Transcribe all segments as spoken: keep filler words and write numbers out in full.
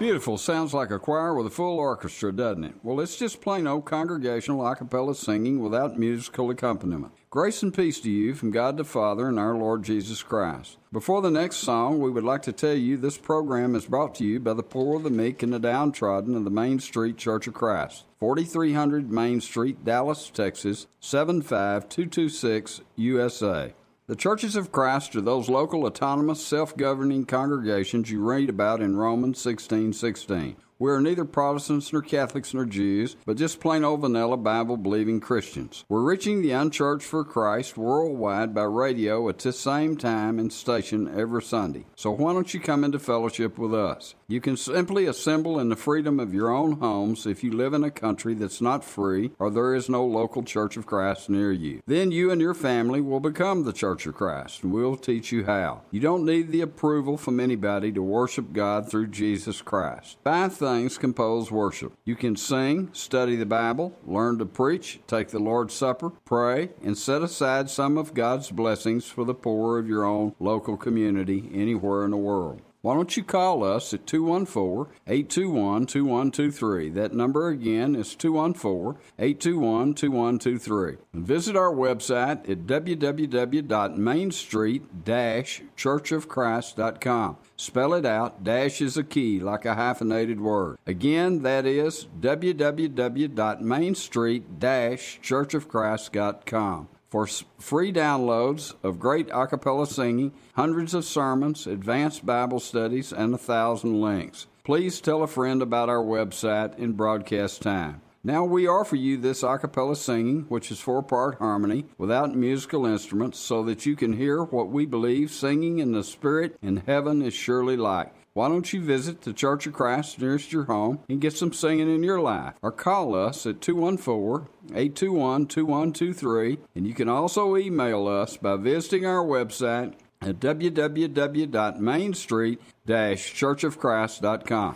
Beautiful. Sounds like a choir with a full orchestra, doesn't it? Well, it's just plain old congregational a cappella singing without musical accompaniment. Grace and peace to you from God the Father and our Lord Jesus Christ. Before the next song, we would like to tell you this program is brought to you by the poor, the meek, and the downtrodden of the Main Street Church of Christ, forty-three hundred Main Street, Dallas, Texas, seven five two two six, U S A. The churches of Christ are those local, autonomous, self-governing congregations you read about in Romans sixteen sixteen. We are neither Protestants nor Catholics nor Jews, but just plain old vanilla Bible-believing Christians. We're reaching the unchurched for Christ worldwide by radio at this same time and station every Sunday. So why don't you come into fellowship with us? You can simply assemble in the freedom of your own homes if you live in a country that's not free or there is no local Church of Christ near you. Then you and your family will become the Church of Christ, and we'll teach you how. You don't need the approval from anybody to worship God through Jesus Christ. Five things compose worship. You can sing, study the Bible, learn to preach, take the Lord's Supper, pray, and set aside some of God's blessings for the poor of your own local community anywhere in the world. Why don't you call us at two one four, eight two one, two one two three. That number again is two one four, eight two one, two one two three. And visit our website at w w w dot main street dash church of christ dot com. Spell it out. Dash is a key, like a hyphenated word. Again, that is w w w dot main street dash church of christ dot com. For free downloads of great a cappella singing, hundreds of sermons, advanced Bible studies, and a thousand links. Please tell a friend about our website and broadcast time. Now we offer you this a cappella singing, which is four-part harmony, without musical instruments, so that you can hear what we believe singing in the Spirit in heaven is surely like. Why don't you visit the Church of Christ nearest your home and get some singing in your life? Or call us at two one four, eight two one, two one two three. And you can also email us by visiting our website at w w w dot main street dash church of christ dot com.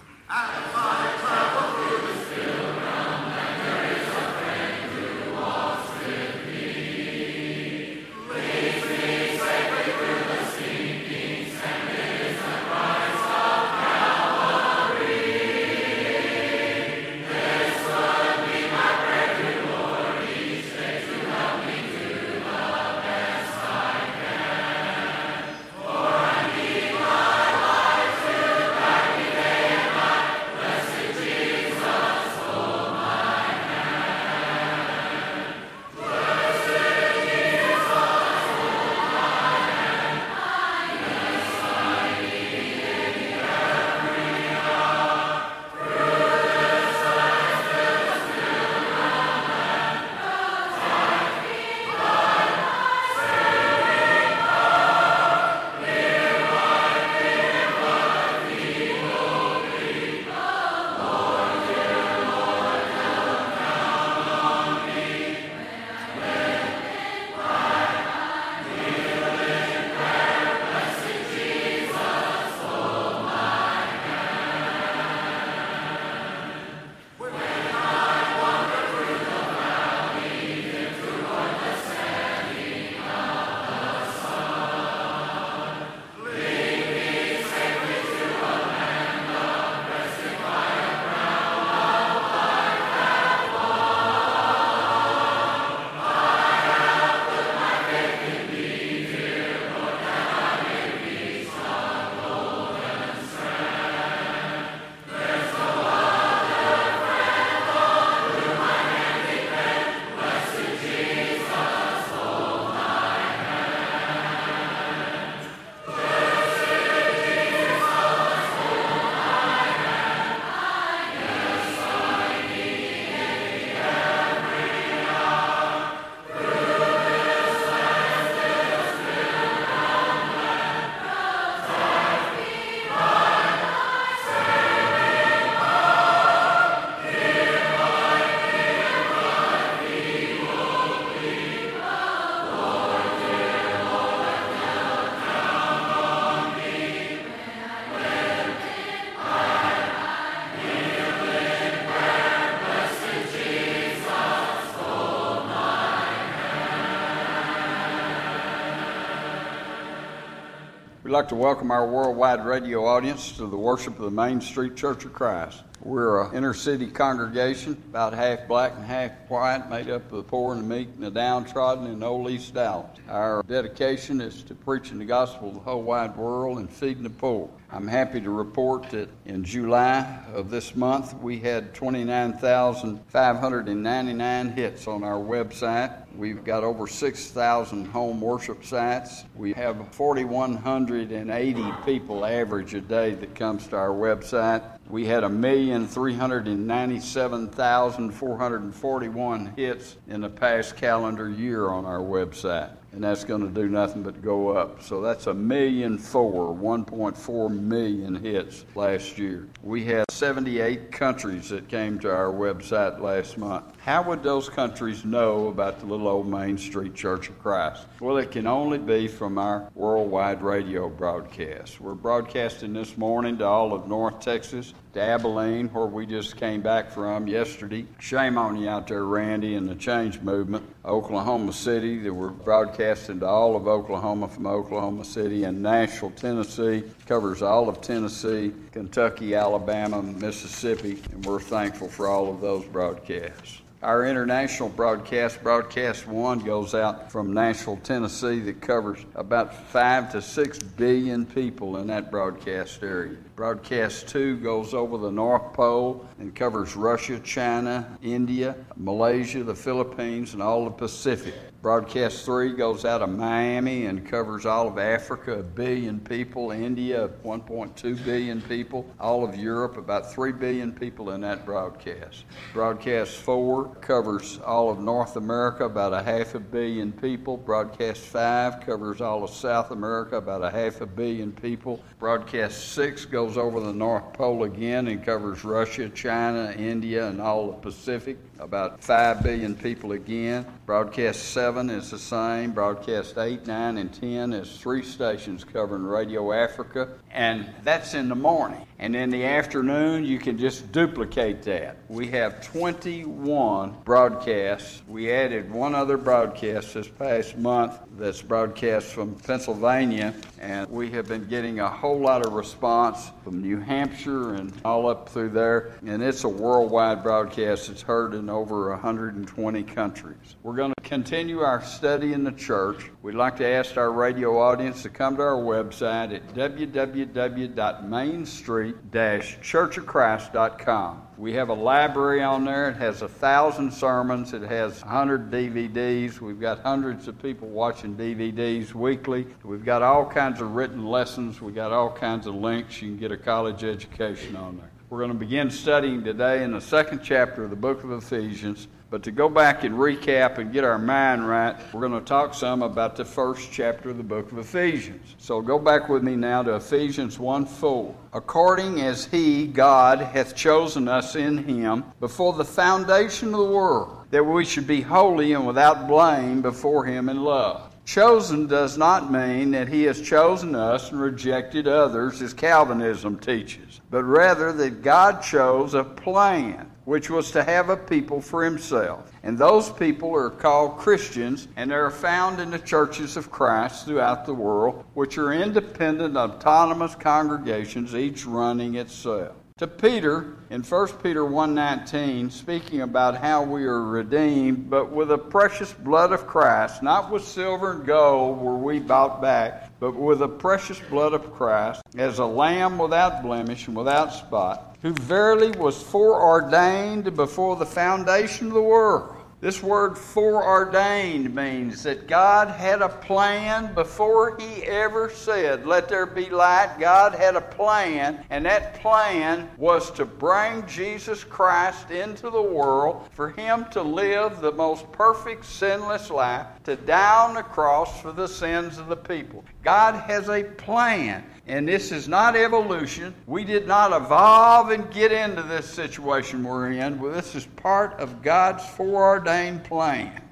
Let's like to welcome our worldwide radio audience to the worship of the Main Street Church of Christ. We're an inner-city congregation, about half black and half white, made up of the poor and the meek and the downtrodden in Old East Dallas. Our dedication is to preaching the gospel to the whole wide world and feeding the poor. I'm happy to report that in July of this month, we had twenty-nine thousand five hundred ninety-nine hits on our website. We've got over six thousand home worship sites. We have four thousand one hundred eighty people average a day that comes to our website. We had one million three hundred ninety-seven thousand four hundred forty-one hits in the past calendar year on our website. And that's going to do nothing but go up. So that's a million four, one point four million hits last year. We had seventy-eight countries that came to our website last month. How would those countries know about the little old Main Street Church of Christ? Well, it can only be from our worldwide radio broadcast. We're broadcasting this morning to all of North Texas, to Abilene, where we just came back from yesterday. Shame on you out there, Randy, and the Change Movement. Oklahoma City, that we're broadcasting to all of Oklahoma from Oklahoma City, and Nashville, Tennessee, covers all of Tennessee, Kentucky, Alabama, Mississippi, and we're thankful for all of those broadcasts. Our international broadcast, Broadcast One, goes out from Nashville, Tennessee, that covers about five to six billion people in that broadcast area. Broadcast Two goes over the North Pole and covers Russia, China, India, Malaysia, the Philippines, and all the Pacific. Broadcast Three goes out of Miami and covers all of Africa, a billion people, India, one point two billion people, all of Europe, about three billion people in that broadcast. Broadcast Four covers all of North America, about a half a billion people. Broadcast Five covers all of South America, about a half a billion people. Broadcast Six goes over the North Pole again and covers Russia, China, India, and all the Pacific, about five billion people again. Broadcast Seven is the same. Broadcast Eight, Nine, and Ten is three stations covering Radio Africa, and that's in the morning. And in the afternoon, you can just duplicate that. We have twenty-one broadcasts. We added one other broadcast this past month that's broadcast from Pennsylvania, and we have been getting a whole lot of response from New Hampshire and all up through there, and it's a worldwide broadcast. It's heard in over one hundred twenty countries. We're going to continue our study in the church. We'd like to ask our radio audience to come to our website at w w w dot main street dash church of christ dot com. We have a library on there. It has a thousand sermons. It has a hundred D V Ds. We've got hundreds of people watching D V Ds weekly. We've got all kinds of written lessons. We've got all kinds of links. You can get a college education on there. We're going to begin studying today in the second chapter of the book of Ephesians. But to go back and recap and get our mind right, we're going to talk some about the first chapter of the book of Ephesians. So go back with me now to Ephesians one four. According as he, God, hath chosen us in him before the foundation of the world, that we should be holy and without blame before him in love. Chosen does not mean that he has chosen us and rejected others, as Calvinism teaches, but rather that God chose a plan, which was to have a people for himself. And those people are called Christians, and they're found in the churches of Christ throughout the world, which are independent, autonomous congregations, each running itself. To Peter, in First Peter one nineteen, speaking about how we are redeemed, but with the precious blood of Christ, not with silver and gold were we bought back, but with the precious blood of Christ, as a lamb without blemish and without spot, who verily was foreordained before the foundation of the world. This word foreordained means that God had a plan before he ever said, let there be light. God had a plan, and that plan was to bring Jesus Christ into the world, for him to live the most perfect, sinless life, to die on the cross for the sins of the people. God has a plan. And this is not evolution. We did not evolve and get into this situation we're in. Well, this is part of God's foreordained plan.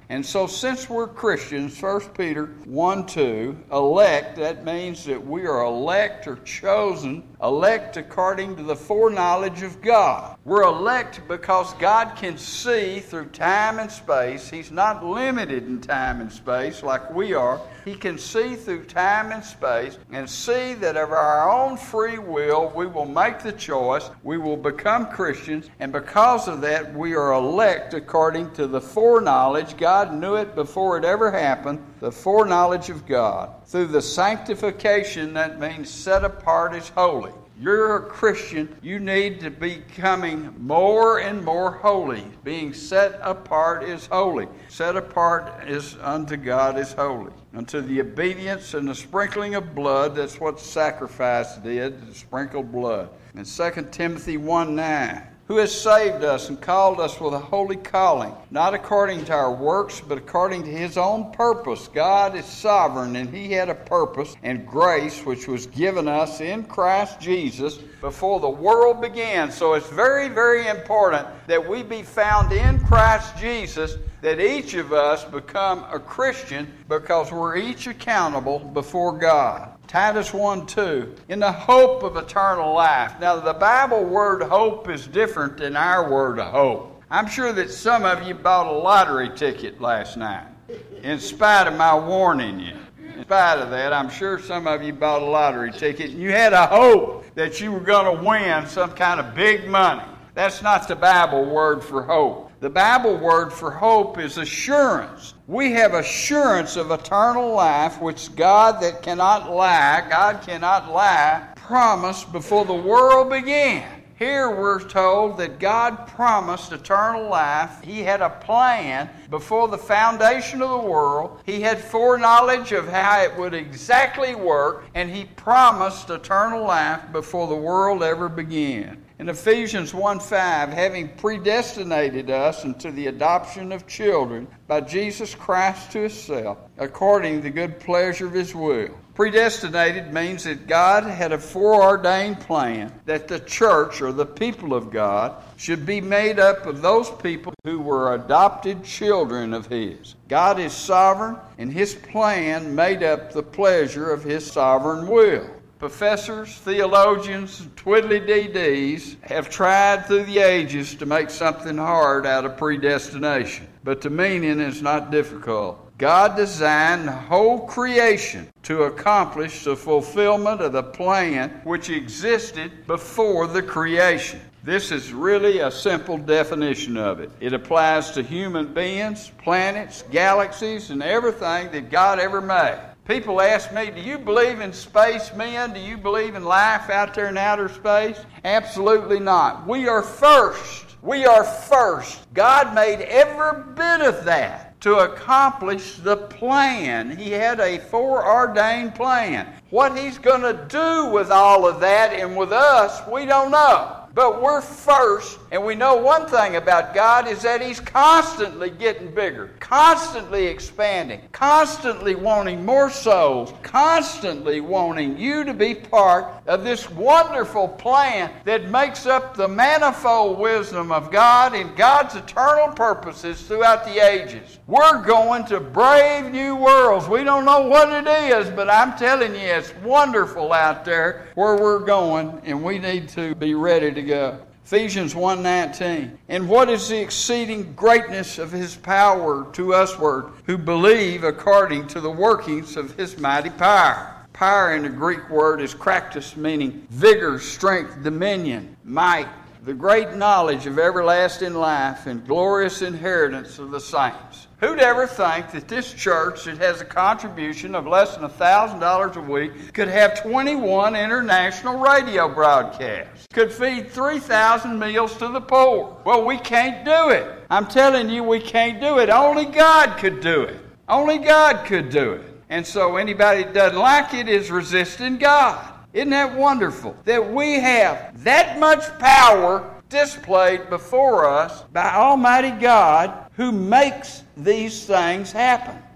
And so since we're Christians, First Peter one two, elect, that means that we are elect or chosen, elect according to the foreknowledge of God. We're elect because God can see through time and space. He's not limited in time and space like we are. He can see through time and space and see that of our own free will, we will make the choice, we will become Christians, and because of that, we are elect according to the foreknowledge. God knew it before it ever happened, the foreknowledge of God. Through the sanctification, that means set apart as holy. You're a Christian, you need to be becoming more and more holy. Being set apart is holy. Set apart is unto God is holy. Unto the obedience and the sprinkling of blood, that's what sacrifice did, to sprinkle blood. In Second Timothy one nine, who has saved us and called us with a holy calling, not according to our works, but according to His own purpose. God is sovereign, and He had a purpose and grace which was given us in Christ Jesus before the world began. So it's very, very important that we be found in Christ Jesus, that each of us become a Christian, because we're each accountable before God. Titus one two, in the hope of eternal life. Now, the Bible word hope is different than our word hope. I'm sure that some of you bought a lottery ticket last night, in spite of my warning you. In spite of that, I'm sure some of you bought a lottery ticket, and you had a hope that you were going to win some kind of big money. That's not the Bible word for hope. The Bible word for hope is assurance. We have assurance of eternal life, which God that cannot lie, God cannot lie, promised before the world began. Here we're told that God promised eternal life. He had a plan before the foundation of the world. He had foreknowledge of how it would exactly work, and He promised eternal life before the world ever began. In Ephesians one five, having predestinated us unto the adoption of children by Jesus Christ to Himself, according to the good pleasure of His will. Predestinated means that God had a foreordained plan that the church, or the people of God, should be made up of those people who were adopted children of His. God is sovereign, and His plan made up the pleasure of His sovereign will. Professors, theologians, and twiddly-dee-dees have tried through the ages to make something hard out of predestination, but the meaning is not difficult. God designed the whole creation to accomplish the fulfillment of the plan which existed before the creation. This is really a simple definition of it. It applies to human beings, planets, galaxies, and everything that God ever made. People ask me, do you believe in space men? Do you believe in life out there in outer space? Absolutely not. We are first. We are first. God made every bit of that to accomplish the plan. He had a foreordained plan. What He's going to do with all of that and with us, we don't know. But we're first, and we know one thing about God is that He's constantly getting bigger, constantly expanding, constantly wanting more souls, constantly wanting you to be part of this wonderful plan that makes up the manifold wisdom of God and God's eternal purposes throughout the ages. We're going to brave new worlds. We don't know what it is, but I'm telling you, it's wonderful out there where we're going, and we need to be ready to go. Ephesians one nineteen. And what is the exceeding greatness of His power to usward, who believe according to the workings of His mighty power? Power in the Greek word is kraktos, meaning vigor, strength, dominion, might, the great knowledge of everlasting life and glorious inheritance of the saints. Who'd ever think that this church that has a contribution of less than one thousand dollars a week could have twenty-one international radio broadcasts, could feed three thousand meals to the poor? Well, we can't do it. I'm telling you, we can't do it. Only God could do it. Only God could do it. And so anybody that doesn't like it is resisting God. Isn't that wonderful? That we have that much power displayed before us by Almighty God, who makes these things happen.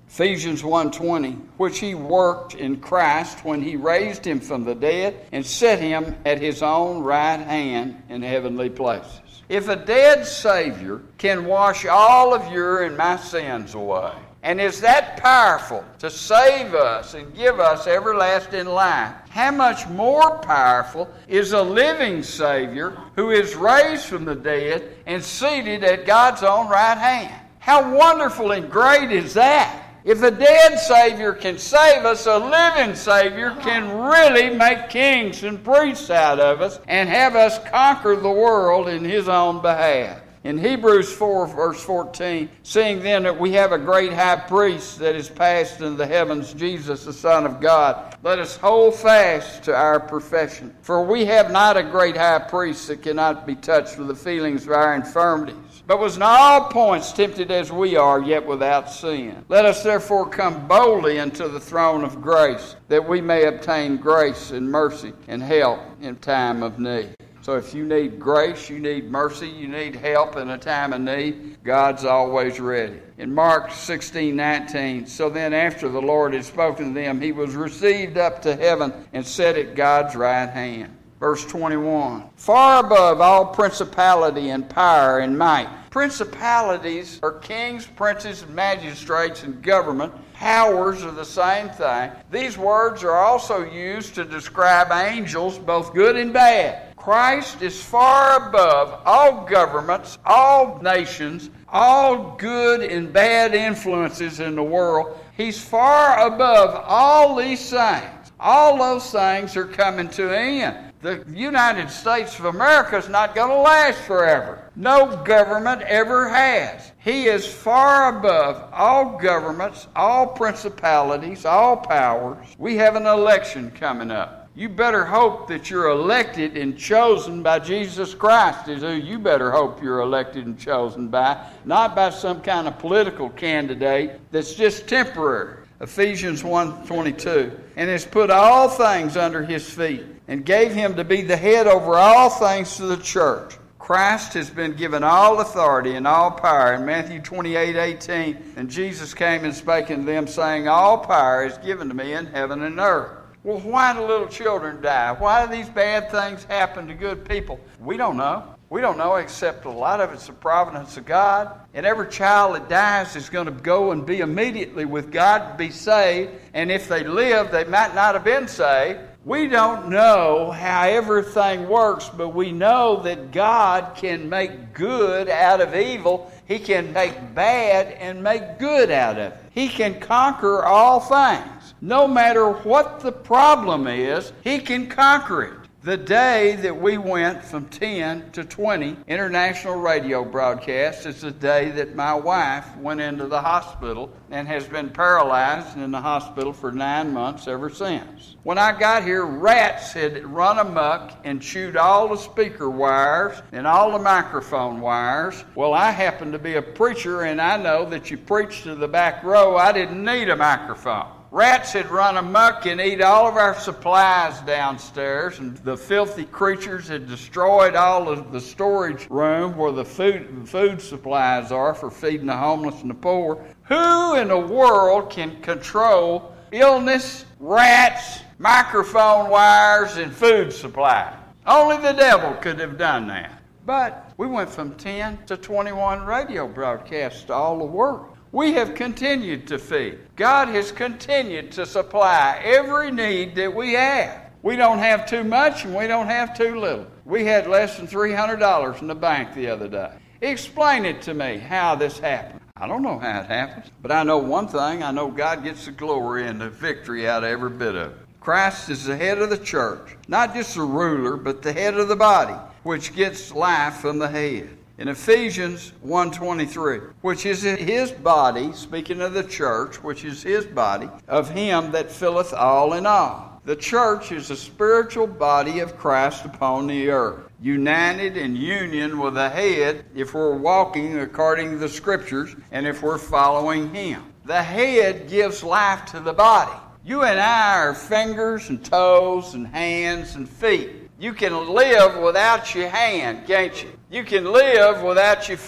Ephesians one twenty, which he worked in Christ when he raised him from the dead and set him at his own right hand in heavenly places. If a dead Savior can wash all of your and my sins away, and is that powerful to save us and give us everlasting life, how much more powerful is a living Savior who is raised from the dead and seated at God's own right hand? How wonderful and great is that? If a dead Savior can save us, a living Savior can really make kings and priests out of us and have us conquer the world in His own behalf. In Hebrews four, verse fourteen, seeing then that we have a great high priest that is passed into the heavens, Jesus, the Son of God, let us hold fast to our profession. For we have not a great high priest that cannot be touched with the feelings of our infirmities, but was in all points tempted as we are, yet without sin. Let us therefore come boldly unto the throne of grace, that we may obtain grace and mercy and help in time of need. So if you need grace, you need mercy, you need help in a time of need, God's always ready. In Mark sixteen nineteen, so then after the Lord had spoken to them, he was received up to heaven and sat at God's right hand. Verse twenty-one, far above all principality and power and might. Principalities are kings, princes, magistrates, and government. Powers are the same thing. These words are also used to describe angels, both good and bad. Christ is far above all governments, all nations, all good and bad influences in the world. He's far above all these things. All those things are coming to an end. The United States of America is not going to last forever. No government ever has. He is far above all governments, all principalities, all powers. We have an election coming up. You better hope that you're elected and chosen by Jesus Christ is who you better hope you're elected and chosen by, not by some kind of political candidate that's just temporary. Ephesians one twenty-two, and has put all things under his feet, and gave him to be the head over all things to the church. Christ has been given all authority and all power. In Matthew twenty-eight eighteen, and Jesus came and spake unto them, saying, all power is given to me in heaven and earth. Well, why do little children die? Why do these bad things happen to good people? We don't know. We don't know, except a lot of it's the providence of God. And every child that dies is going to go and be immediately with God to be saved. And if they live, they might not have been saved. We don't know how everything works, but we know that God can make good out of evil. He can make bad and make good out of it. He can conquer all things. No matter what the problem is, He can conquer it. The day that we went from ten to twenty international radio broadcasts is the day that my wife went into the hospital and has been paralyzed in the hospital for nine months ever since. When I got here, rats had run amok and chewed all the speaker wires and all the microphone wires. Well, I happen to be a preacher, and I know that you preach to the back row. I didn't need a microphone. Rats had run amok and eat all of our supplies downstairs, and the filthy creatures had destroyed all of the storage room where the food, food supplies are for feeding the homeless and the poor. Who in the world can control illness, rats, microphone wires, and food supply? Only the devil could have done that. But we went from ten to twenty-one radio broadcasts to all the world. We have continued to feed. God has continued to supply every need that we have. We don't have too much and we don't have too little. We had less than three hundred dollars in the bank the other day. Explain it to me how this happened. I don't know how it happens, but I know one thing. I know God gets the glory and the victory out of every bit of it. Christ is the head of the church, not just the ruler, but the head of the body, which gets life from the head. In Ephesians one twenty-three, which is his body, speaking of the church, which is his body, of him that filleth all in all. The church is a spiritual body of Christ upon the earth, united in union with the head if we're walking according to the Scriptures and if we're following him. The head gives life to the body. You and I are fingers and toes and hands and feet. You can live without your hand, can't you? You can live without your foot.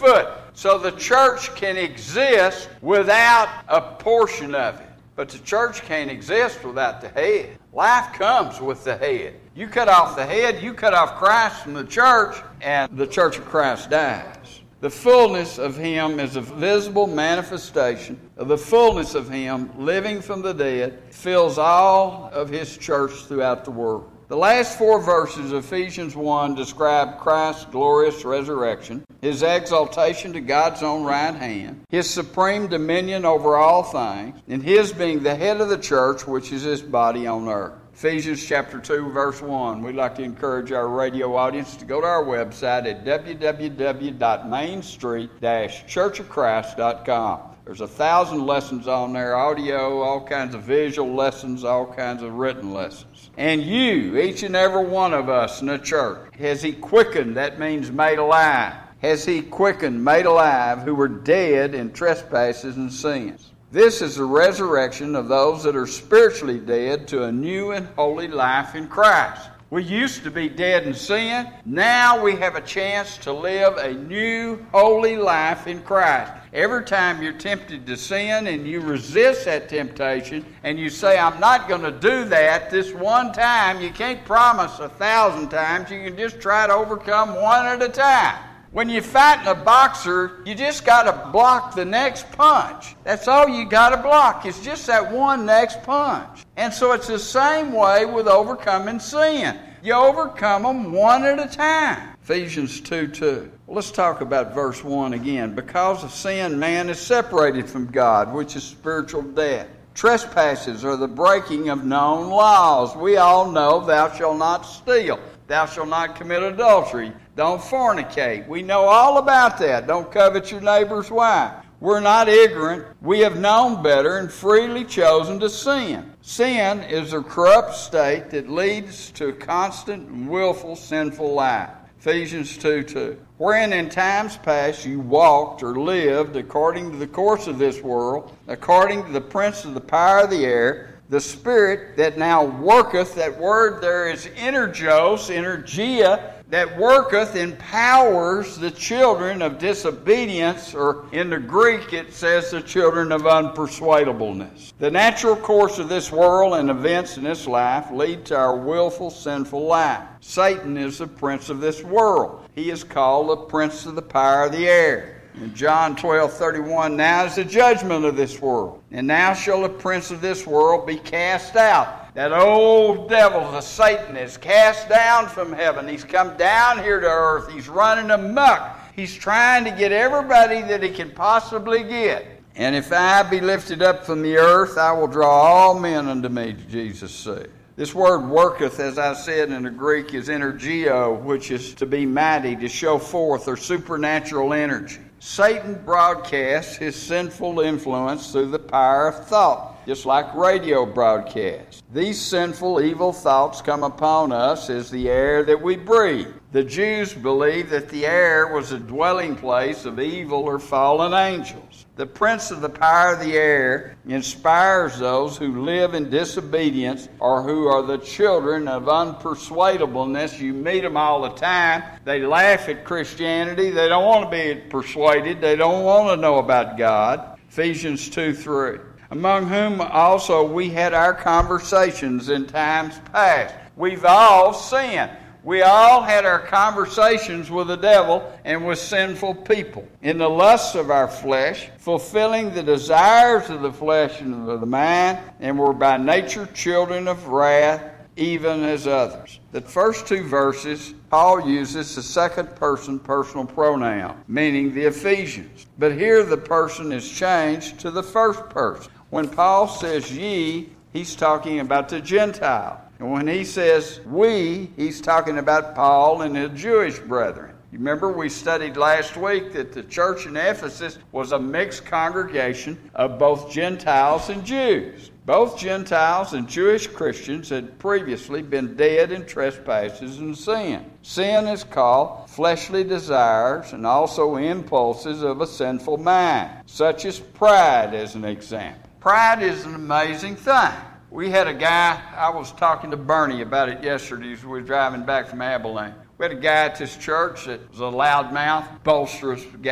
So the church can exist without a portion of it. But the church can't exist without the head. Life comes with the head. You cut off the head, you cut off Christ from the church, and the church of Christ dies. The fullness of Him is a visible manifestation of the fullness of Him living from the dead, fills all of His church throughout the world. The last four verses of Ephesians one describe Christ's glorious resurrection, His exaltation to God's own right hand, His supreme dominion over all things, and His being the head of the church, which is His body on earth. Ephesians chapter two, verse one. We'd like to encourage our radio audience to go to our website at w w w dot main street dash church of christ dot com. There's a thousand lessons on there, audio, all kinds of visual lessons, all kinds of written lessons. And you, each and every one of us in the church, has He quickened, that means made alive, has He quickened, made alive, who were dead in trespasses and sins. This is the resurrection of those that are spiritually dead to a new and holy life in Christ. We used to be dead in sin. Now we have a chance to live a new, holy life in Christ. Every time you're tempted to sin and you resist that temptation and you say, I'm not going to do that this one time, you can't promise a thousand times. You can just try to overcome one at a time. When you're fighting a boxer, you just got to block the next punch. That's all you got to block. It's just that one next punch. And so it's the same way with overcoming sin. You overcome them one at a time. Ephesians two two. Well, let's talk about verse one again. Because of sin, man is separated from God, which is spiritual death. Trespasses are the breaking of known laws. We all know, thou shalt not steal. Thou shalt not commit adultery. Don't fornicate. We know all about that. Don't covet your neighbor's wife. We're not ignorant. We have known better and freely chosen to sin. Sin is a corrupt state that leads to a constant and willful sinful life. Ephesians two two. Wherein in times past you walked or lived according to the course of this world, according to the prince of the power of the air, the spirit that now worketh, that word there is energos, energia, that worketh, empowers the children of disobedience, or in the Greek it says the children of unpersuadableness. The natural course of this world and events in this life lead to our willful, sinful life. Satan is the prince of this world. He is called the prince of the power of the air. In John twelve thirty-one, now is the judgment of this world, and now shall the prince of this world be cast out. That old devil, the Satan, is cast down from heaven. He's come down here to earth. He's running amok. He's trying to get everybody that he can possibly get. And if I be lifted up from the earth, I will draw all men unto me, Jesus said. This word worketh, as I said in the Greek, is energio, which is to be mighty, to show forth, or supernatural energy. Satan broadcasts his sinful influence through the power of thought, just like radio broadcasts. These sinful, evil thoughts come upon us as the air that we breathe. The Jews believed that the air was a dwelling place of evil or fallen angels. The prince of the power of the air inspires those who live in disobedience or who are the children of unpersuadableness. You meet them all the time. They laugh at Christianity. They don't want to be persuaded. They don't want to know about God. Ephesians two three. Among whom also we had our conversations in times past. We've all sinned. We all had our conversations with the devil and with sinful people in the lusts of our flesh, fulfilling the desires of the flesh and of the mind, and were by nature children of wrath, even as others. The first two verses, Paul uses the second person personal pronoun, meaning the Ephesians. But here the person is changed to the first person. When Paul says ye, he's talking about the Gentile. And when he says we, he's talking about Paul and his Jewish brethren. You remember we studied last week that the church in Ephesus was a mixed congregation of both Gentiles and Jews. Both Gentiles and Jewish Christians had previously been dead in trespasses and sin. Sin is called fleshly desires and also impulses of a sinful mind, such as pride as an example. Pride is an amazing thing. We had a guy, I was talking to Bernie about it yesterday as we were driving back from Abilene. We had a guy at this church that was a loudmouth, boisterous guy.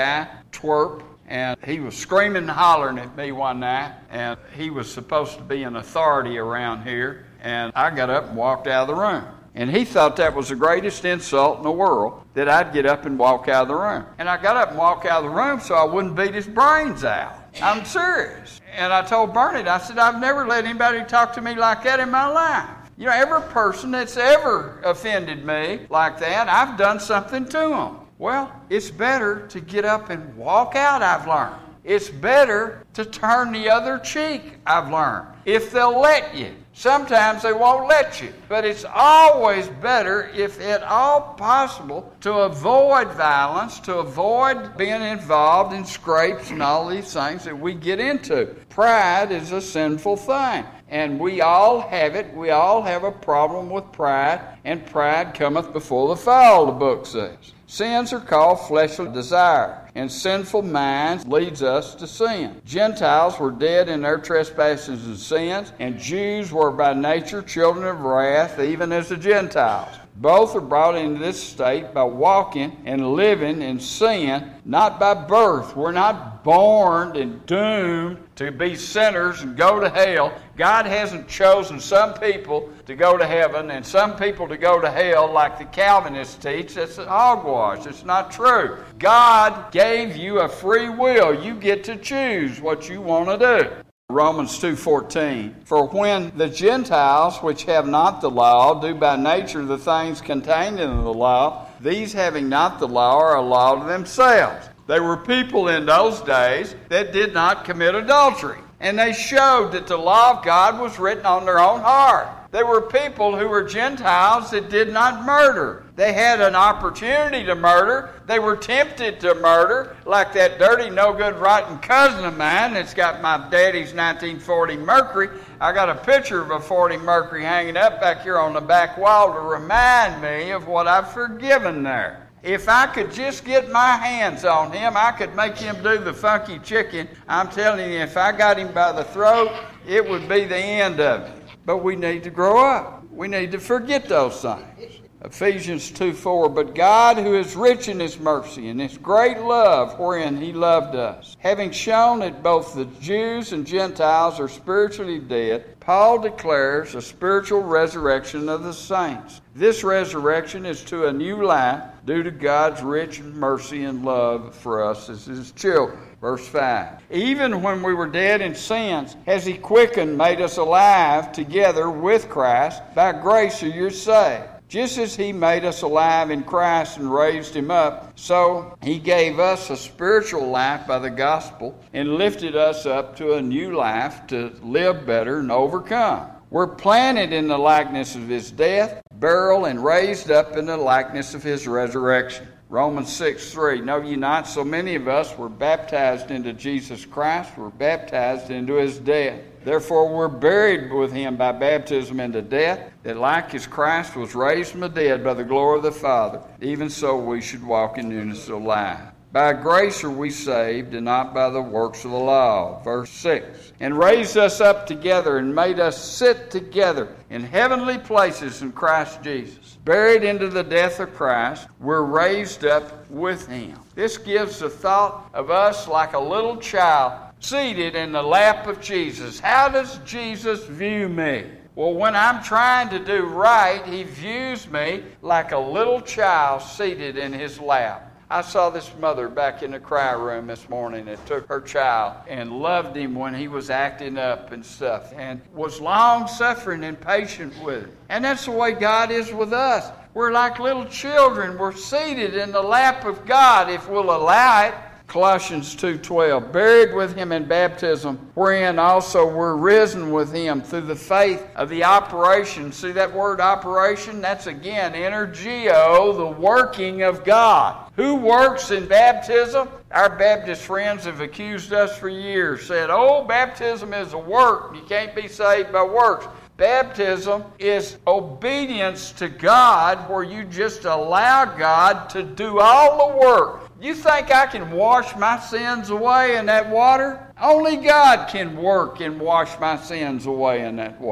twerp, and he was screaming and hollering at me one night, and he was supposed to be an authority around here, and I got up and walked out of the room. And he thought that was the greatest insult in the world, that I'd get up and walk out of the room. And I got up and walked out of the room so I wouldn't beat his brains out. I'm serious. And I told Bernard, I said, I've never let anybody talk to me like that in my life. You know, every person that's ever offended me like that, I've done something to them. Well, it's better to get up and walk out, I've learned. It's better to turn the other cheek, I've learned, if they'll let you. Sometimes they won't let you, but it's always better, if at all possible, to avoid violence, to avoid being involved in scrapes and all these things that we get into. Pride is a sinful thing, and we all have it. We all have a problem with pride, and pride cometh before the fall, the book says. Sins are called fleshly desires, and sinful minds leads us to sin. Gentiles were dead in their trespasses and sins, and Jews were by nature children of wrath, even as the Gentiles. Both are brought into this state by walking and living in sin, not by birth. We're not born and doomed to be sinners and go to hell. God hasn't chosen some people to go to heaven and some people to go to hell like the Calvinists teach. That's hogwash. It's not true. God gave you a free will. You get to choose what you want to do. Romans two fourteen, for when the Gentiles which have not the law do by nature the things contained in the law, these having not the law are a law to themselves. There were people in those days that did not commit adultery, and they showed that the law of God was written on their own heart. There were people who were Gentiles that did not murder. They had an opportunity to murder. They were tempted to murder, like that dirty, no-good, rotten cousin of mine that's got my daddy's nineteen forty Mercury. I got a picture of a forty Mercury hanging up back here on the back wall to remind me of what I've forgiven there. If I could just get my hands on him, I could make him do the funky chicken. I'm telling you, if I got him by the throat, it would be the end of it. But we need to grow up. We need to forget those things. Ephesians two four, but God, who is rich in his mercy and his great love wherein he loved us, having shown that both the Jews and Gentiles are spiritually dead, Paul declares a spiritual resurrection of the saints. This resurrection is to a new life due to God's rich mercy and love for us as his children. Verse five, even when we were dead in sins, has he quickened, made us alive together with Christ. By grace are you saved. Just as he made us alive in Christ and raised him up, so he gave us a spiritual life by the gospel and lifted us up to a new life to live better and overcome. We're planted in the likeness of his death, burial, and raised up in the likeness of his resurrection. Romans six three, know ye not, so many of us were baptized into Jesus Christ, were baptized into his death. Therefore we're buried with him by baptism into death, that like as Christ was raised from the dead by the glory of the Father, even so we should walk in newness of life. By grace are we saved, and not by the works of the law. Verse six, and raised us up together and made us sit together in heavenly places in Christ Jesus. Buried into the death of Christ, we're raised up with him. This gives the thought of us like a little child seated in the lap of Jesus. How does Jesus view me? Well, when I'm trying to do right, he views me like a little child seated in his lap. I saw this mother back in the cry room this morning that took her child and loved him when he was acting up and stuff, and was long-suffering and patient with him. And that's the way God is with us. We're like little children. We're seated in the lap of God if we'll allow it. Colossians two twelve, buried with him in baptism, wherein also we're risen with him through the faith of the operation. See that word operation? That's again energeo, the working of God. Who works in baptism? Our Baptist friends have accused us for years, said, oh, baptism is a work. You can't be saved by works. Baptism is obedience to God, where you just allow God to do all the work. You think I can wash my sins away in that water? Only God can work and wash my sins away in that water.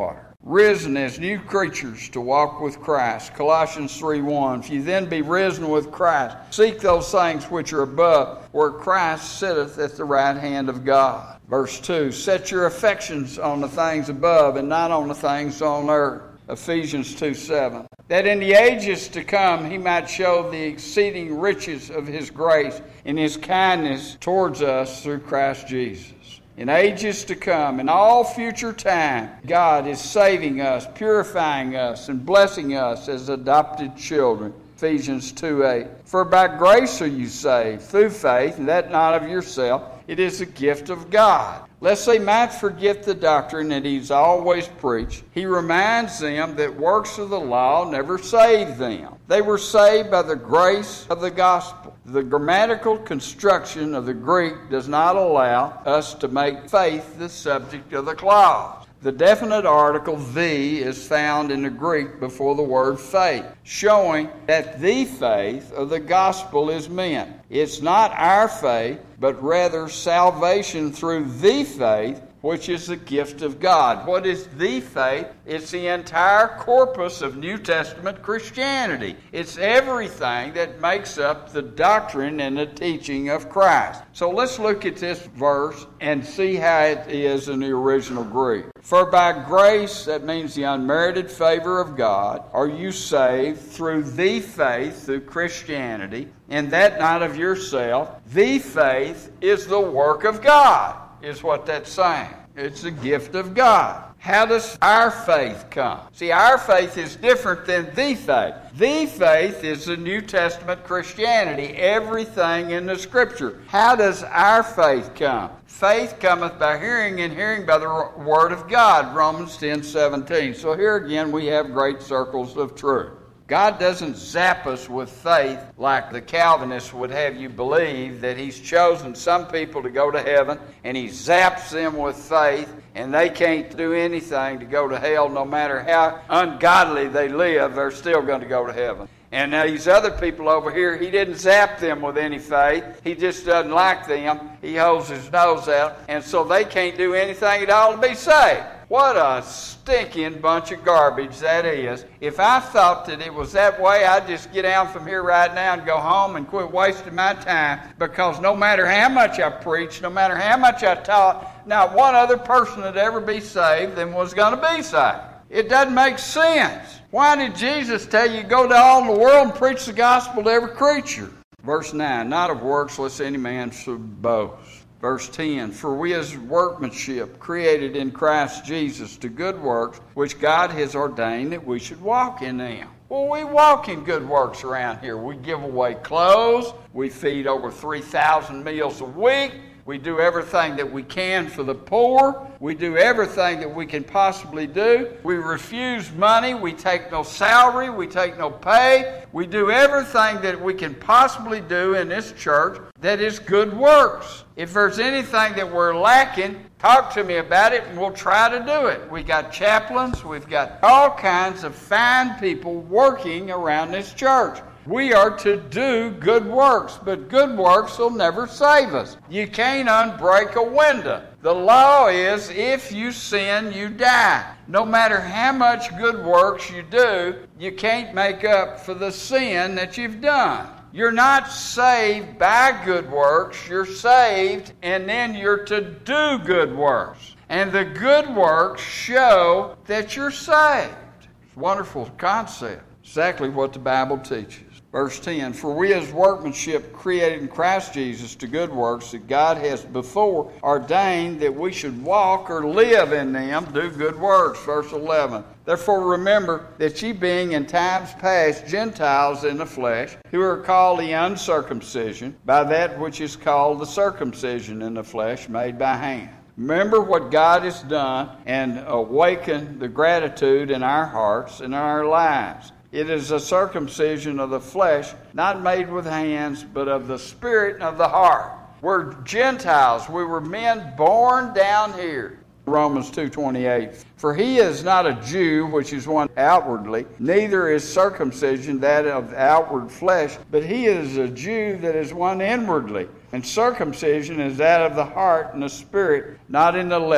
risen as new creatures to walk with Christ. Colossians three one, if you then be risen with Christ, seek those things which are above, where Christ sitteth at the right hand of God. Verse two, set your affections on the things above and not on the things on earth. Ephesians two seven, that in the ages to come he might show the exceeding riches of his grace and his kindness towards us through Christ Jesus. In ages to come, in all future time, God is saving us, purifying us, and blessing us as adopted children. Ephesians two eight, for by grace are you saved, through faith, and that not of yourself. It is a gift of God. Lest they might forget the doctrine that he's always preached, he reminds them that works of the law never saved them. They were saved by the grace of the gospel. The grammatical construction of the Greek does not allow us to make faith the subject of the clause. The definite article the is found in the Greek before the word faith, showing that the faith of the gospel is meant. It's not our faith, but rather salvation through the faith, which is the gift of God. What is the faith? It's the entire corpus of New Testament Christianity. It's everything that makes up the doctrine and the teaching of Christ. So let's look at this verse and see how it is in the original Greek. For by grace, that means the unmerited favor of God, are you saved through the faith, through Christianity, and that not of yourself. The faith is the work of God, is what that's saying. It's the gift of God. How does our faith come? See, our faith is different than the faith. The faith is the New Testament Christianity, everything in the Scripture. How does our faith come? Faith cometh by hearing, and hearing by the Word of God, Romans ten seventeen. So here again we have great circles of truth. God doesn't zap us with faith like the Calvinists would have you believe, that he's chosen some people to go to heaven and he zaps them with faith and they can't do anything to go to hell. No matter how ungodly they live, they're still going to go to heaven. And now these other people over here, he didn't zap them with any faith. He just doesn't like them. He holds his nose out, and so they can't do anything at all to be saved. What a stinking bunch of garbage that is. If I thought that it was that way, I'd just get down from here right now and go home and quit wasting my time, because no matter how much I preached, no matter how much I taught, not one other person would ever be saved than was going to be saved. It doesn't make sense. Why did Jesus tell you go to all the world and preach the gospel to every creature? Verse nine, not of works lest any man should boast. Verse ten, for we as workmanship created in Christ Jesus to good works, which God has ordained that we should walk in them. Well, we walk in good works around here. We give away clothes. We feed over three thousand meals a week. We do everything that we can for the poor. We do everything that we can possibly do. We refuse money. We take no salary. We take no pay. We do everything that we can possibly do in this church that is good works. If there's anything that we're lacking, talk to me about it and we'll try to do it. We got chaplains. We've got all kinds of fine people working around this church. We are to do good works, but good works will never save us. You can't unbreak a window. The law is, if you sin, you die. No matter how much good works you do, you can't make up for the sin that you've done. You're not saved by good works. You're saved, and then you're to do good works. And the good works show that you're saved. It's a wonderful concept. Exactly what the Bible teaches. Verse ten, for we as workmanship created in Christ Jesus to good works that God has before ordained that we should walk or live in them, do good works. Verse eleven, therefore remember that ye being in times past Gentiles in the flesh, who are called the uncircumcision, by that which is called the circumcision in the flesh made by hand. Remember what God has done and awaken the gratitude in our hearts and in our lives. It is a circumcision of the flesh, not made with hands, but of the spirit and of the heart. We're Gentiles. We were men born down here. Romans two twenty-eight. For he is not a Jew, which is one outwardly, neither is circumcision that of outward flesh, but he is a Jew that is one inwardly. And circumcision is that of the heart and the spirit, not in the letter,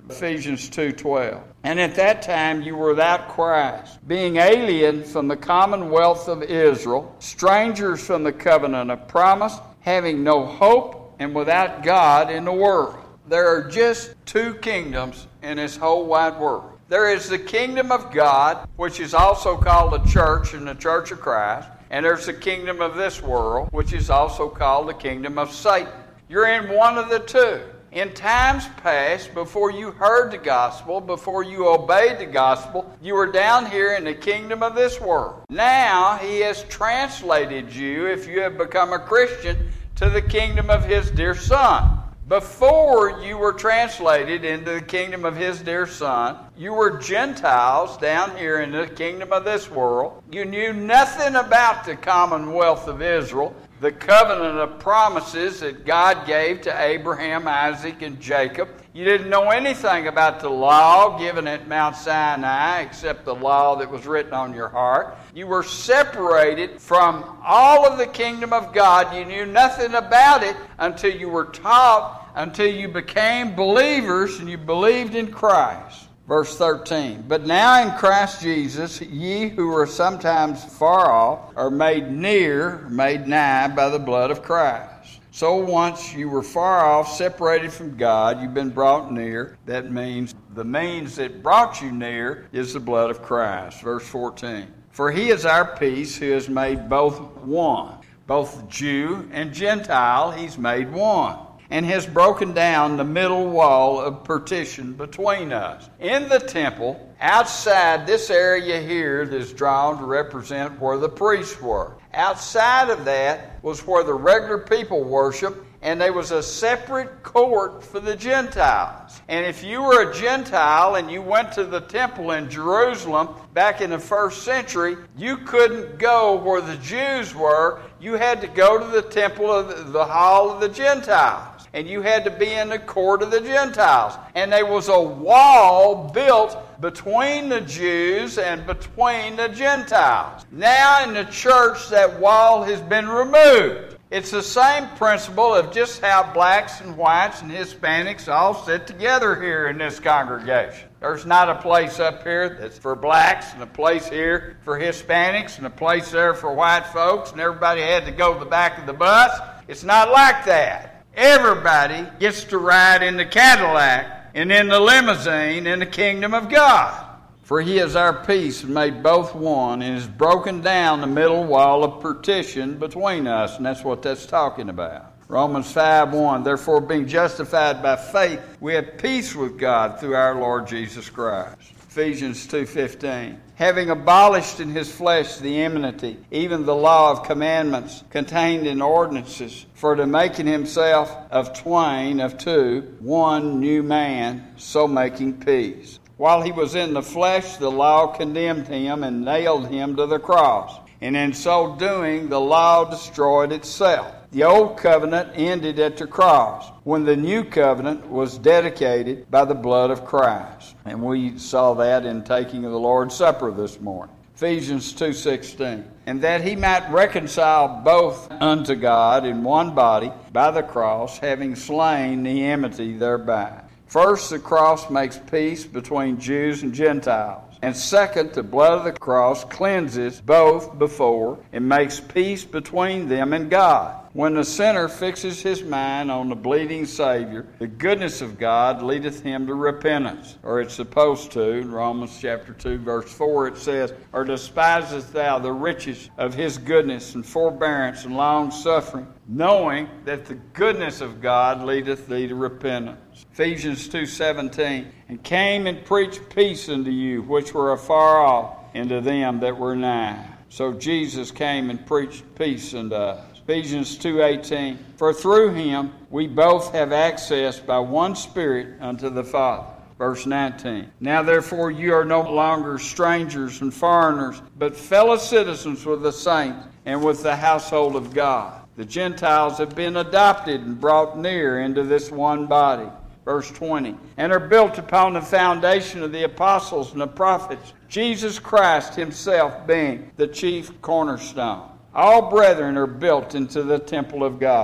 Ephesians two twelve. And at that time you were without Christ, being alien from the commonwealth of Israel, strangers from the covenant of promise, having no hope and without God in the world. There are just two kingdoms in this whole wide world. There is the kingdom of God, which is also called the church and the church of Christ. And there's the kingdom of this world, which is also called the kingdom of Satan. You're in one of the two. In times past, before you heard the gospel, before you obeyed the gospel, you were down here in the kingdom of this world. Now, he has translated you, if you have become a Christian, to the kingdom of his dear Son. Before you were translated into the kingdom of his dear Son, you were Gentiles down here in the kingdom of this world. You knew nothing about the commonwealth of Israel, the covenant of promises that God gave to Abraham, Isaac, and Jacob. You didn't know anything about the law given at Mount Sinai except the law that was written on your heart. You were separated from all of the kingdom of God. You knew nothing about it until you were taught, until you became believers and you believed in Christ. Verse thirteen, but now in Christ Jesus, ye who were sometimes far off are made near, made nigh by the blood of Christ. So once you were far off, separated from God, you've been brought near. That means the means that brought you near is the blood of Christ. Verse fourteen, for he is our peace, who has made both one. Both Jew and Gentile, he's made one, and has broken down the middle wall of partition between us. In the temple, outside this area here that's drawn to represent where the priests were. Outside of that was where the regular people worshiped, and there was a separate court for the Gentiles. And if you were a Gentile and you went to the temple in Jerusalem back in the first century, you couldn't go where the Jews were. You had to go to the temple of the, the hall of the Gentiles. And you had to be in the court of the Gentiles. And there was a wall built between the Jews and between the Gentiles. Now in the church, that wall has been removed. It's the same principle of just how blacks and whites and Hispanics all sit together here in this congregation. There's not a place up here that's for blacks and a place here for Hispanics and a place there for white folks, and everybody had to go to the back of the bus. It's not like that. Everybody gets to ride in the Cadillac and in the limousine in the kingdom of God. For he is our peace and made both one, and has broken down the middle wall of partition between us. And that's what that's talking about. Romans five one, therefore being justified by faith, we have peace with God through our Lord Jesus Christ. Ephesians two fifteen, having abolished in his flesh the enmity, even the law of commandments contained in ordinances, for to making himself of twain, of two, one new man, so making peace. While he was in the flesh, the law condemned him and nailed him to the cross. And in so doing, the law destroyed itself. The old covenant ended at the cross, when the new covenant was dedicated by the blood of Christ. And we saw that in taking of the Lord's Supper this morning. Ephesians two sixteen, and that he might reconcile both unto God in one body by the cross, having slain the enmity thereby. First, the cross makes peace between Jews and Gentiles. And second, the blood of the cross cleanses both before and makes peace between them and God. When the sinner fixes his mind on the bleeding Savior, the goodness of God leadeth him to repentance. Or it's supposed to. In Romans chapter two, verse four, it says, or despisest thou the riches of his goodness and forbearance and long suffering, knowing that the goodness of God leadeth thee to repentance. Ephesians two seventeen, and came and preached peace unto you which were afar off, and to them that were nigh. So Jesus came and preached peace unto us. Ephesians two eighteen, for through him we both have access by one Spirit unto the Father. Verse nineteen, now therefore you are no longer strangers and foreigners, but fellow citizens with the saints and with the household of God. The Gentiles have been adopted and brought near into this one body. Verse twenty, and are built upon the foundation of the apostles and the prophets, Jesus Christ himself being the chief cornerstone. All brethren are built into the temple of God.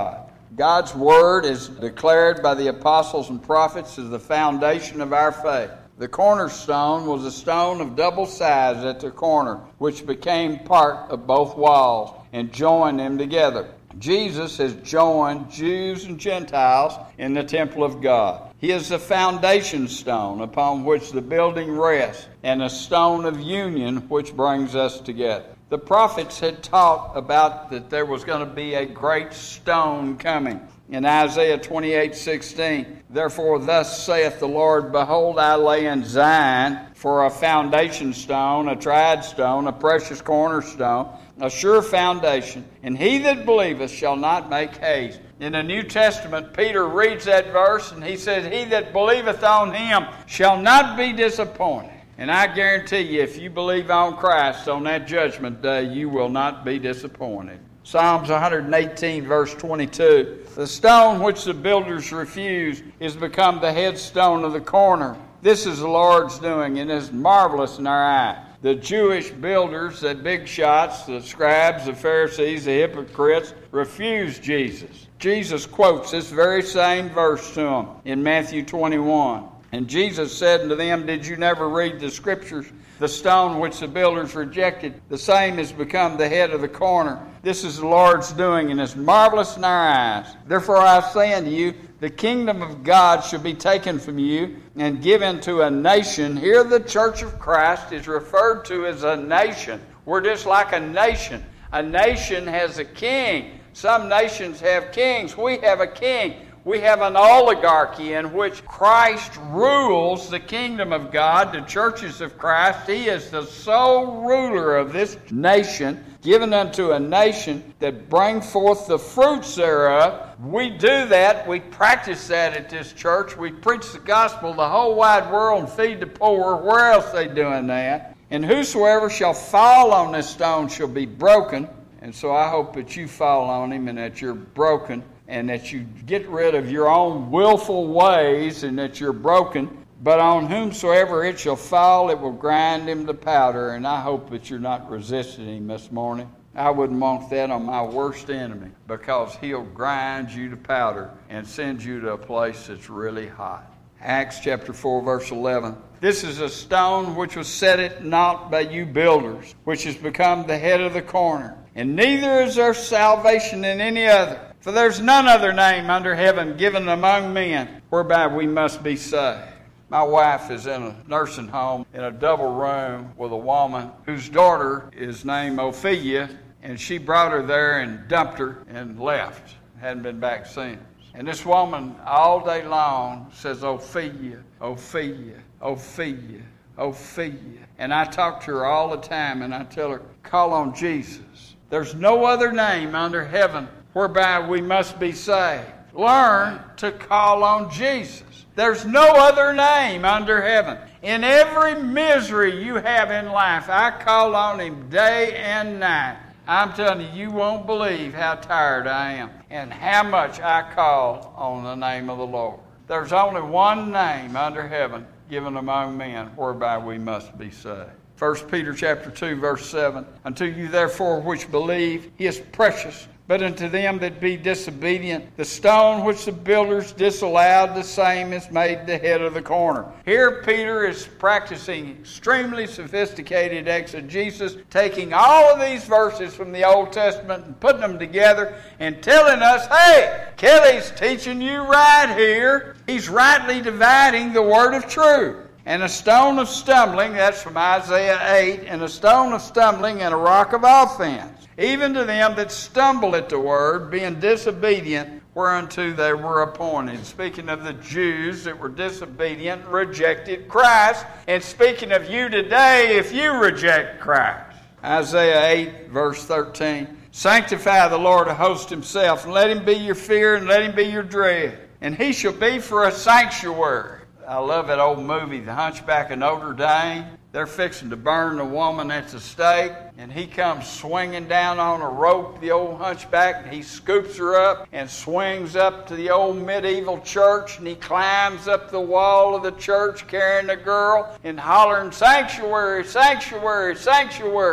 God's Word is declared by the apostles and prophets as the foundation of our faith. The cornerstone was a stone of double size at the corner, which became part of both walls and joined them together. Jesus has joined Jews and Gentiles in the temple of God. He is the foundation stone upon which the building rests, and a stone of union which brings us together. The prophets had taught about that there was going to be a great stone coming. In Isaiah twenty-eight sixteen, therefore thus saith the Lord, behold, I lay in Zion for a foundation stone, a tried stone, a precious cornerstone, a sure foundation, and he that believeth shall not make haste. In the New Testament, Peter reads that verse, and he says, he that believeth on him shall not be disappointed. And I guarantee you, if you believe on Christ on that judgment day, you will not be disappointed. Psalms one eighteen, verse twenty-two, the stone which the builders refused is become the headstone of the corner. This is the Lord's doing, and is marvelous in our eye. The Jewish builders, the big shots, the scribes, the Pharisees, the hypocrites, refused Jesus. Jesus quotes this very same verse to them in Matthew twenty-one. And Jesus said unto them, did you never read the Scriptures? The stone which the builders rejected, the same has become the head of the corner. This is the Lord's doing, and is marvelous in our eyes. Therefore I say unto you, the kingdom of God shall be taken from you and given to a nation. Here the church of Christ is referred to as a nation. We're just like a nation. A nation has a king. Some nations have kings. We have a king. We have an oligarchy in which Christ rules the kingdom of God, the churches of Christ. He is the sole ruler of this nation, given unto a nation that bring forth the fruits thereof. We do that. We practice that at this church. We preach the gospel to the whole wide world and feed the poor. Where else are they doing that? And whosoever shall fall on this stone shall be broken. And so I hope that you fall on him and that you're broken, and that you get rid of your own willful ways, and that you're broken. But on whomsoever it shall fall, it will grind him to powder. And I hope that you're not resisting him this morning. I wouldn't want that on my worst enemy, because he'll grind you to powder and send you to a place that's really hot. Acts chapter four, verse eleven. This is a stone which was set at naught by you builders, which has become the head of the corner. And neither is there salvation in any other. For there's none other name under heaven given among men whereby we must be saved. My wife is in a nursing home in a double room with a woman whose daughter is named Ophelia, and she brought her there and dumped her and left. Hadn't been back since. And this woman all day long says, Ophelia, Ophelia, Ophelia, Ophelia. And I talk to her all the time, and I tell her, call on Jesus. There's no other name under heaven whereby we must be saved. Learn to call on Jesus. There's no other name under heaven. In every misery you have in life, I call on him day and night. I'm telling you, you won't believe how tired I am and how much I call on the name of the Lord. There's only one name under heaven given among men whereby we must be saved. First Peter chapter two, verse seven. Unto you therefore which believe, he is precious. But unto them that be disobedient, the stone which the builders disallowed, the same is made the head of the corner. Here Peter is practicing extremely sophisticated exegesis, taking all of these verses from the Old Testament and putting them together and telling us, hey, Kelly's teaching you right here. He's rightly dividing the word of truth. And a stone of stumbling, that's from Isaiah eight, and a stone of stumbling and a rock of offense. Even to them that stumble at the word, being disobedient, whereunto they were appointed. Speaking of the Jews that were disobedient and rejected Christ. And speaking of you today, if you reject Christ. Isaiah eight, verse thirteen. Sanctify the Lord of hosts himself, and let him be your fear, and let him be your dread. And he shall be for a sanctuary. I love that old movie, The Hunchback of Notre Dame. They're fixing to burn the woman at the stake, and he comes swinging down on a rope, the old hunchback, and he scoops her up and swings up to the old medieval church, and he climbs up the wall of the church carrying the girl and hollering, sanctuary, sanctuary, sanctuary.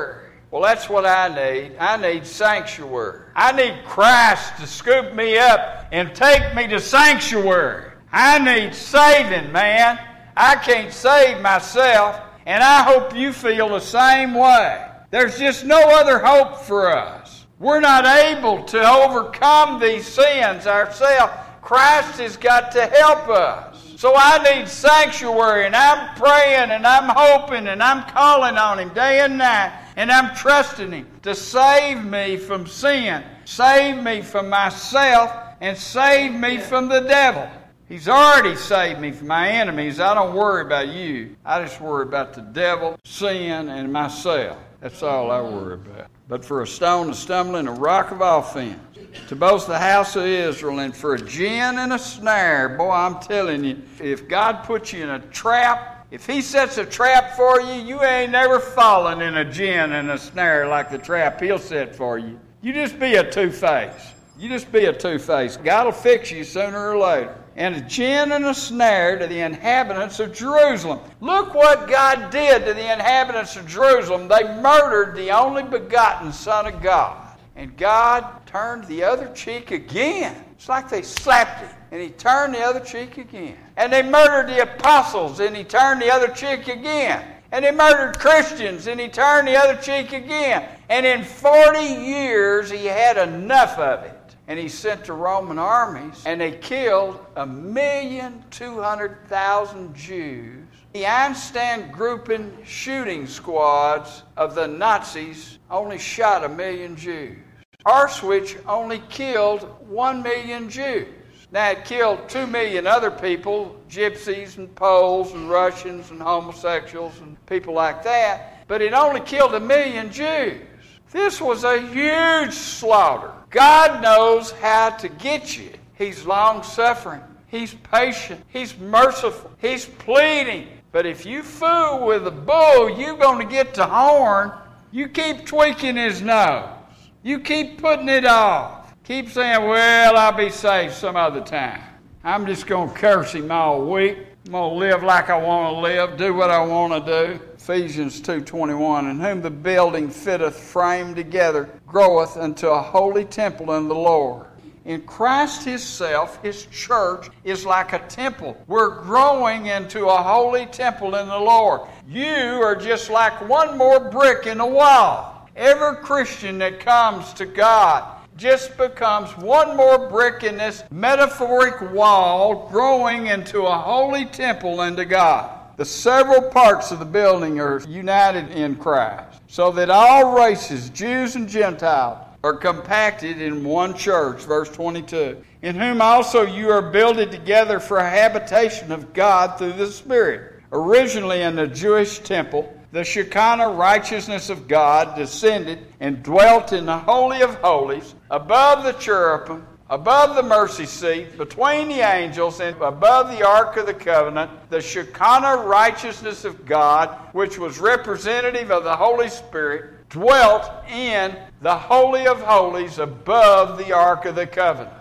Well, that's what I need. I need sanctuary. I need Christ to scoop me up and take me to sanctuary. I need saving, man. I can't save myself, and I hope you feel the same way. There's just no other hope for us. We're not able to overcome these sins ourselves. Christ has got to help us. So I need sanctuary, and I'm praying, and I'm hoping, and I'm calling on Him day and night, and I'm trusting Him to save me from sin, save me from myself, and save me from the devil. He's already saved me from my enemies. I don't worry about you. I just worry about the devil, sin, and myself. That's all I worry about. But for a stone to stumble and a rock of offense, to both the house of Israel, and for a gin and a snare, boy, I'm telling you, if God puts you in a trap, if He sets a trap for you, you ain't never fallen in a gin and a snare like the trap He'll set for you. You just be a two-face. You just be a two-face. God will fix you sooner or later. And a gin and a snare to the inhabitants of Jerusalem. Look what God did to the inhabitants of Jerusalem. They murdered the only begotten Son of God. And God turned the other cheek again. It's like they slapped Him, and He turned the other cheek again. And they murdered the apostles, and He turned the other cheek again. And they murdered Christians, and He turned the other cheek again. And in forty years, He had enough of it. And He sent the Roman armies, and they killed a million two hundred thousand Jews. The Einstein grouping shooting squads of the Nazis only shot a million Jews. Auschwitz only killed one million Jews. Now it killed two million other people, gypsies and Poles and Russians and homosexuals and people like that, but it only killed a million Jews. This was a huge slaughter. God knows how to get you. He's long-suffering. He's patient. He's merciful. He's pleading. But if you fool with a bull, you're going to get the horn. You keep tweaking his nose. You keep putting it off. Keep saying, well, I'll be saved some other time. I'm just going to curse him all week. I'm going to live like I want to live, do what I want to do. Ephesians two twenty-one, in whom the building fitteth framed together, groweth unto a holy temple in the Lord. In Christ Himself, His church is like a temple. We're growing into a holy temple in the Lord. You are just like one more brick in the wall. Every Christian that comes to God just becomes one more brick in this metaphoric wall, growing into a holy temple unto God. The several parts of the building are united in Christ, so that all races, Jews and Gentiles, are compacted in one church, verse twenty-two, in whom also you are builded together for a habitation of God through the Spirit. Originally in the Jewish temple, the Shekinah righteousness of God descended and dwelt in the Holy of Holies, above the cherubim, above the mercy seat, between the angels, and above the Ark of the Covenant. The Shekinah righteousness of God, which was representative of the Holy Spirit, dwelt in the Holy of Holies above the Ark of the Covenant.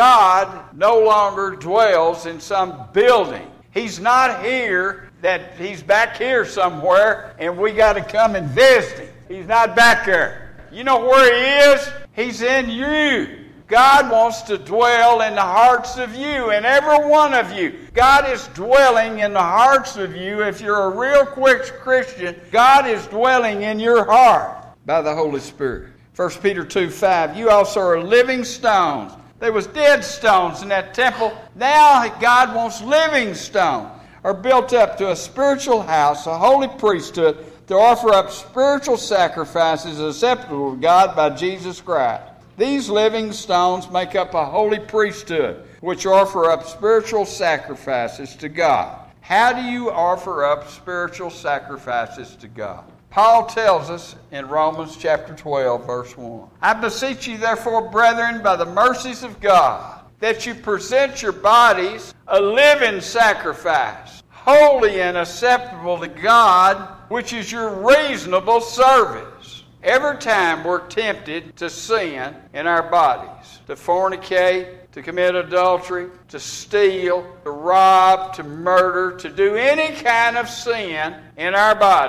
God no longer dwells in some building. He's not here, that He's back here somewhere, and we got to come and visit Him. He's not back there. You know where He is? He's in you. God wants to dwell in the hearts of you, and every one of you. God is dwelling in the hearts of you. If you're a real quick Christian, God is dwelling in your heart by the Holy Spirit. First Peter two five, you also are living stones. There was dead stones in that temple. Now God wants living stones, are built up to a spiritual house, a holy priesthood, to offer up spiritual sacrifices acceptable to God by Jesus Christ. These living stones make up a holy priesthood, which offer up spiritual sacrifices to God. How do you offer up spiritual sacrifices to God? Paul tells us in Romans chapter twelve, verse one, I beseech you therefore, brethren, by the mercies of God, that you present your bodies a living sacrifice, holy and acceptable to God, which is your reasonable service. Every time we're tempted to sin in our bodies, to fornicate, to commit adultery, to steal, to rob, to murder, to do any kind of sin in our body,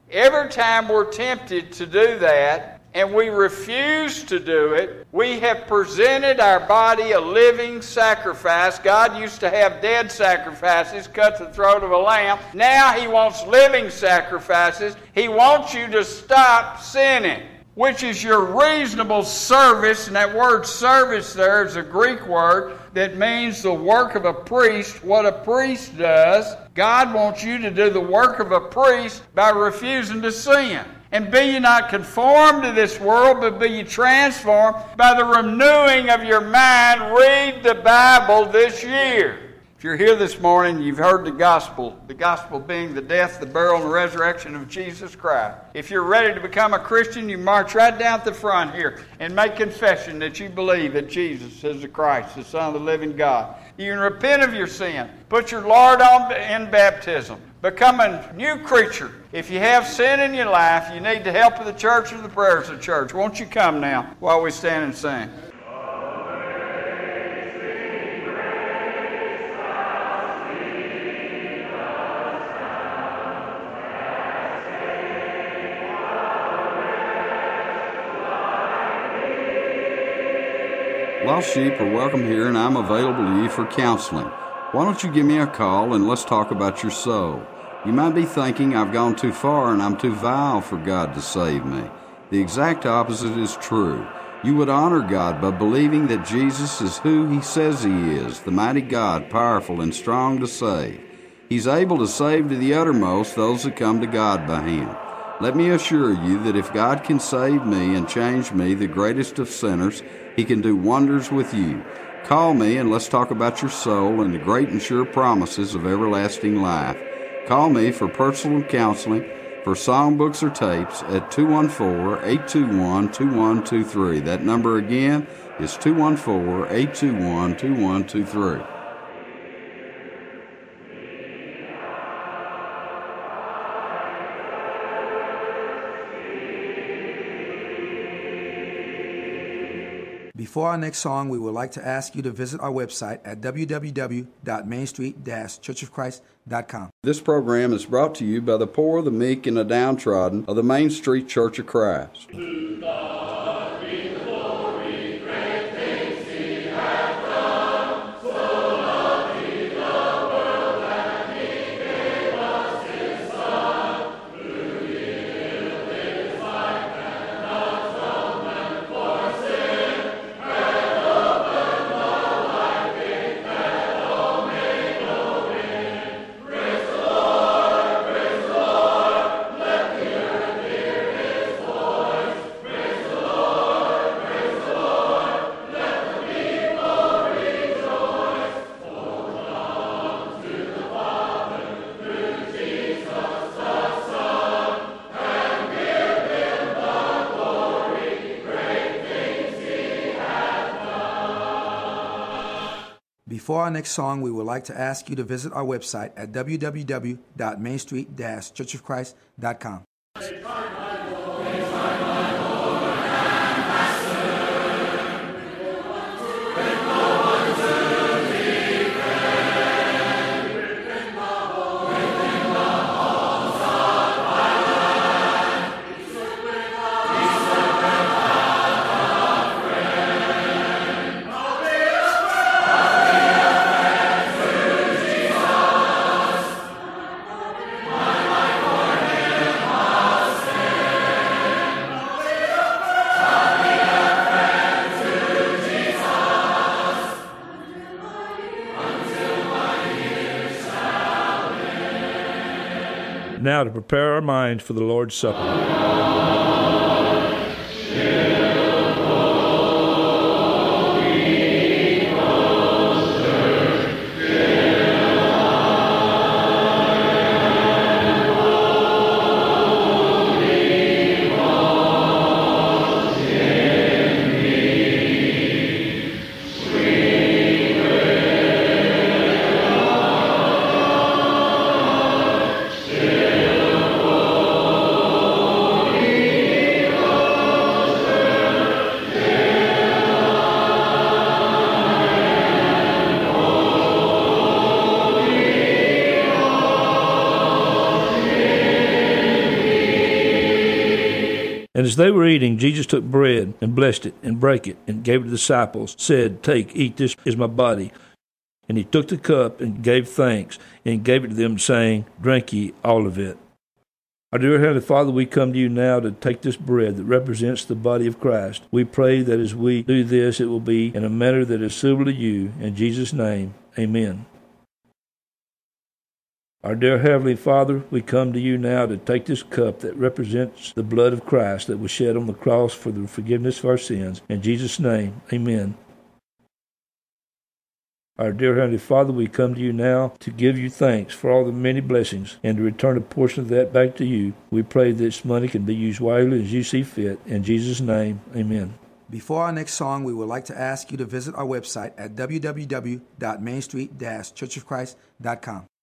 Every time we're tempted to do that and we refuse to do it, we have presented our body a living sacrifice. God used to have dead sacrifices, cut the throat of a lamb. Now He wants living sacrifices. He wants you to stop sinning, which is your reasonable service. And that word service there is a Greek word that means the work of a priest, what a priest does. God wants you to do the work of a priest by refusing to sin. And be ye not conformed to this world, but be ye transformed by the renewing of your mind. Read the Bible this year. If you're here this morning, you've heard the gospel, the gospel being the death, the burial, and the resurrection of Jesus Christ. If you're ready to become a Christian, you march right down at the front here and make confession that you believe that Jesus is the Christ, the Son of the living God. You can repent of your sin. Put your Lord on in baptism. Become a new creature. If you have sin in your life, you need the help of the church and the prayers of the church. Won't you come now while we stand and sing? Lost sheep are welcome here, and I'm available to you for counseling. Why don't you give me a call and let's talk about your soul? You might be thinking I've gone too far and I'm too vile for God to save me. The exact opposite is true. You would honor God by believing that Jesus is who He says He is, the mighty God, powerful and strong to save. He's able to save to the uttermost those that come to God by Him. Let me assure you that if God can save me and change me, the greatest of sinners, He can do wonders with you. Call me and let's talk about your soul and the great and sure promises of everlasting life. Call me for personal counseling, for songbooks or tapes at two one four, eight two one, two one two three. That number again is two one four, eight two one, two one two three. Before our next song, we would like to ask you to visit our website at w w w dot main street dash church of christ dot com. This program is brought to you by the poor, the meek, and the downtrodden of the Main Street Church of Christ. Before our next song, we would like to ask you to visit our website at w w w dot main street dash church of christ dot com. Now to prepare our minds for the Lord's Supper. And as they were eating, Jesus took bread and blessed it and brake it and gave it to the disciples, said, Take, eat, this is my body. And he took the cup and gave thanks and gave it to them, saying, Drink ye all of it. Our dear Heavenly Father, we come to you now to take this bread that represents the body of Christ. We pray that as we do this, it will be in a manner that is suitable to you. In Jesus' name, amen. Our dear Heavenly Father, we come to you now to take this cup that represents the blood of Christ that was shed on the cross for the forgiveness of our sins. In Jesus' name, amen. Our dear Heavenly Father, we come to you now to give you thanks for all the many blessings and to return a portion of that back to you. We pray this money can be used wisely as you see fit. In Jesus' name, amen. Before our next song, we would like to ask you to visit our website at w w w dot main street dash church of christ dot com.